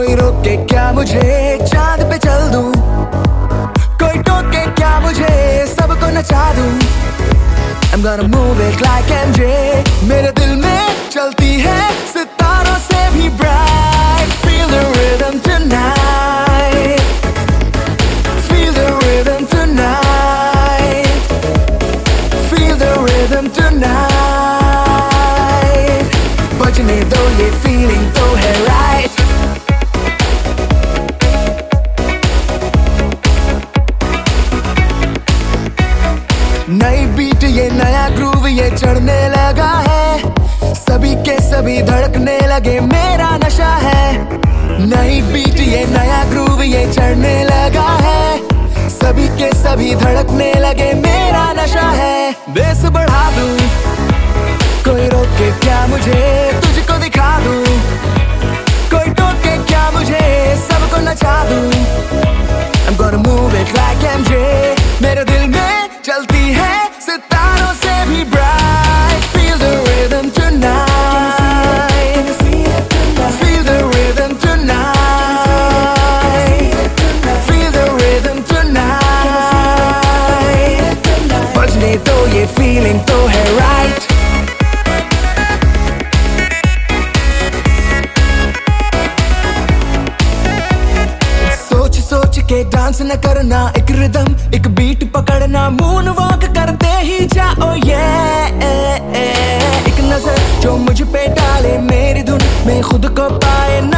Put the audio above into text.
कोई रोके क्या मुझे चांद पे चल दूं, कोई टोके क्या मुझे सबको नचा दूं। I'm gonna move it like MJ, मेरे दिल में चलती है सितारों से भी bright. Feel the rhythm tonight, feel the rhythm tonight, feel the rhythm tonight. बजने दो ये feeling तो है right. नई बीट ये नया ग्रूव ये चढ़ने लगा है, सभी के सभी धड़कने लगे मेरा नशा है। नई बीट ये नया ग्रूव ये चढ़ने लगा है, सभी के सभी धड़कने लगे मेरा नशा है। बेस बढ़ा दूं, कोई रोके क्या मुझे तुझको दिखा दूं, कोई टोके क्या मुझे सबको नचा दूं। I'm gonna move it like MJ, मेरे दिल में चलती है सितारों से भी bright. Feel the rhythm tonight, feel the rhythm tonight, feel the rhythm tonight. बजने दो ये feeling तो है right. सोच के डांस न करना, एक रिदम एक बीट पकड़ना, मून वॉक करते ही जाओ ये। एक नजर जो मुझ पे डाले मेरी धुन में खुद को पाए